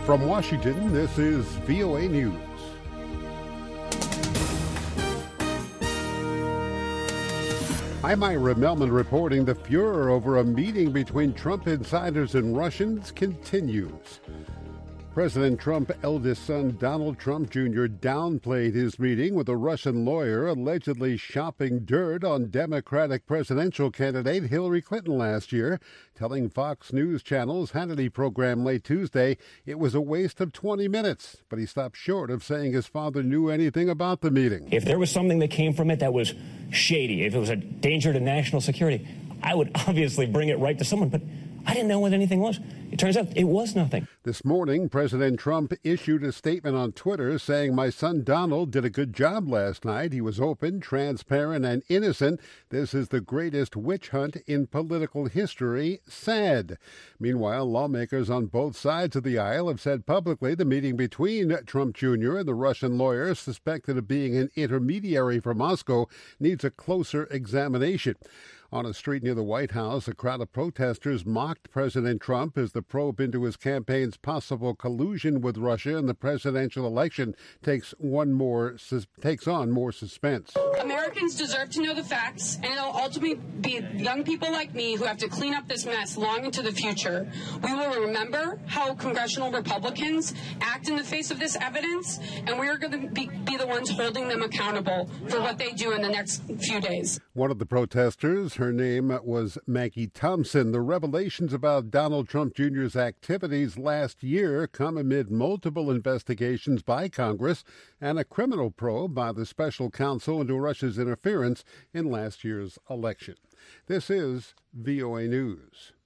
From Washington, this is VOA News. I'm Ira Melman reporting the furor over a meeting between Trump insiders and Russians continues. President Trump's eldest son, Donald Trump Jr., downplayed his meeting with a Russian lawyer allegedly shopping dirt on Democratic presidential candidate Hillary Clinton last year, telling Fox News Channel's Hannity program late Tuesday it was a waste of 20 minutes. But he stopped short of saying his father knew anything about the meeting. If there was something that came from it that was shady, if it was a danger to national security, I would obviously bring it right to someone, but I didn't know what anything was. It turns out it was nothing. This morning, President Trump issued a statement on Twitter saying, "My son Donald did a good job last night. He was open, transparent, and innocent. This is the greatest witch hunt in political history. Sad." Meanwhile, lawmakers on both sides of the aisle have said publicly the meeting between Trump Jr. and the Russian lawyer suspected of being an intermediary for Moscow needs a closer examination. On a street near the White House, a crowd of protesters mocked President Trump as the probe into his campaign's possible collusion with Russia in the presidential election takes on more suspense. Americans deserve to know the facts, and it'll ultimately be young people like me who have to clean up this mess long into the future. We will remember how congressional Republicans act in the face of this evidence, and we are going to be the ones holding them accountable for what they do in the next few days. One of the protesters, her name was Maggie Thompson. The revelations about Donald Trump Jr.'s activities last year come amid multiple investigations by Congress and a criminal probe by the special counsel into Russia's interference in last year's election. This is VOA News.